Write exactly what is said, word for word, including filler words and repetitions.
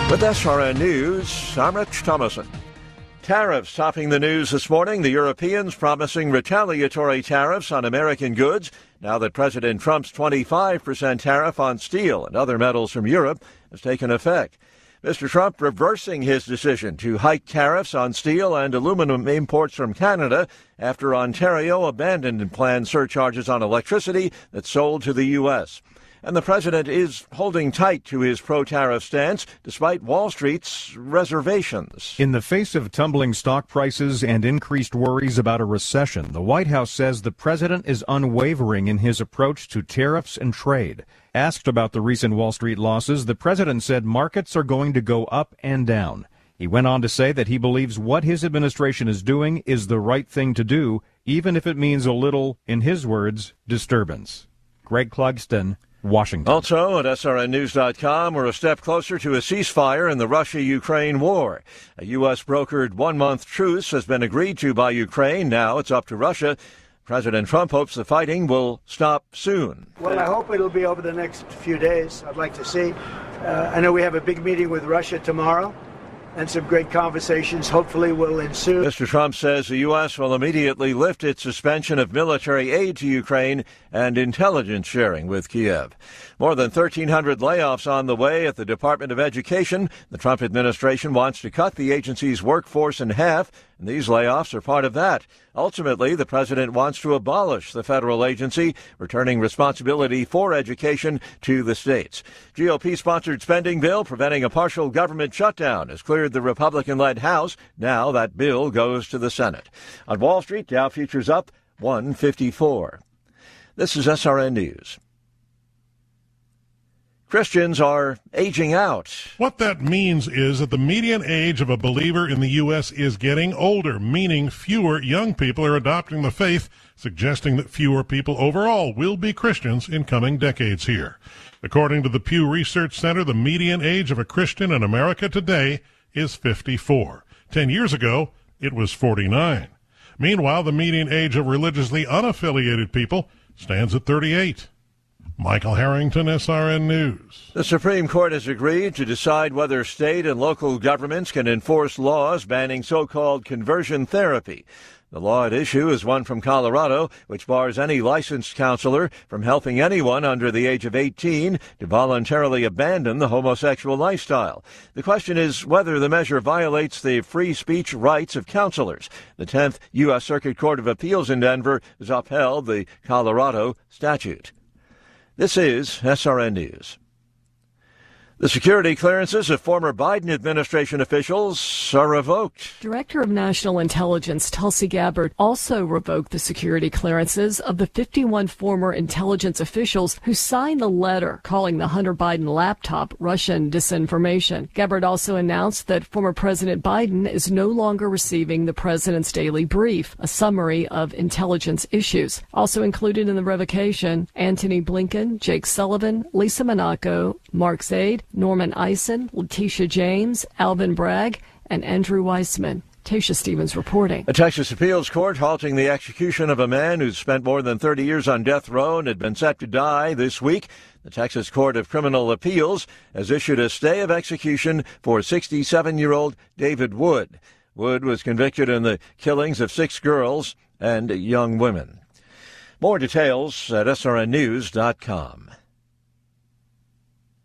With S R N News, I'm Rich Thomason. Tariffs topping the news this morning. The Europeans promising retaliatory tariffs on American goods now that President Trump's twenty-five percent tariff on steel and other metals from Europe has taken effect. Mister Trump reversing his decision to hike tariffs on steel and aluminum imports from Canada after Ontario abandoned planned surcharges on electricity that sold to the U S. And the president is holding tight to his pro-tariff stance despite Wall Street's reservations. In the face of tumbling stock prices and increased worries about a recession, the White House says the president is unwavering in his approach to tariffs and trade. Asked about the recent Wall Street losses, the president said markets are going to go up and down. He went on to say that he believes what his administration is doing is the right thing to do, even if it means a little, in his words, disturbance. Greg Clugston, Washington. Also at S R N news dot com, we're a step closer to a ceasefire in the Russia-Ukraine war. A U S brokered one-month truce has been agreed to by Ukraine. Now it's up to Russia. President Trump hopes the fighting will stop soon. Well, I hope it'll be over the next few days. I'd like to see. Uh, I know we have a big meeting with Russia tomorrow, and some great conversations hopefully will ensue. Mister Trump says the U S will immediately lift its suspension of military aid to Ukraine and intelligence sharing with Kiev. More than thirteen hundred layoffs on the way at the Department of Education. The Trump administration wants to cut the agency's workforce in half, and these layoffs are part of that. Ultimately, the president wants to abolish the federal agency, returning responsibility for education to the states. G O P-sponsored spending bill preventing a partial government shutdown has cleared the Republican-led House. Now that bill goes to the Senate. On Wall Street, Dow futures up one fifty-four. This is S R N News. Christians are aging out. What that means is that the median age of a believer in the U S is getting older, meaning fewer young people are adopting the faith, suggesting that fewer people overall will be Christians in coming decades here. According to the Pew Research Center, the median age of a Christian in America today is fifty-four. Ten years ago, it was forty-nine. Meanwhile, the median age of religiously unaffiliated people stands at thirty-eight. Michael Harrington, S R N News. The Supreme Court has agreed to decide whether state and local governments can enforce laws banning so-called conversion therapy. The law at issue is one from Colorado, which bars any licensed counselor from helping anyone under the age of eighteen to voluntarily abandon the homosexual lifestyle. The question is whether the measure violates the free speech rights of counselors. The tenth U S. Circuit Court of Appeals in Denver has upheld the Colorado statute. This is S R N News. The security clearances of former Biden administration officials are revoked. Director of National Intelligence Tulsi Gabbard also revoked the security clearances of the fifty-one former intelligence officials who signed the letter calling the Hunter Biden laptop Russian disinformation. Gabbard also announced that former President Biden is no longer receiving the president's daily brief, a summary of intelligence issues. Also included in the revocation, Antony Blinken, Jake Sullivan, Lisa Monaco, Mark Zaid, Norman Eisen, Letitia James, Alvin Bragg, and Andrew Weissman. Tasha Stevens reporting. A Texas appeals court halting the execution of a man who's spent more than thirty years on death row and had been set to die this week. The Texas Court of Criminal Appeals has issued a stay of execution for sixty-seven-year-old David Wood. Wood was convicted in the killings of six girls and young women. More details at S R N news dot com.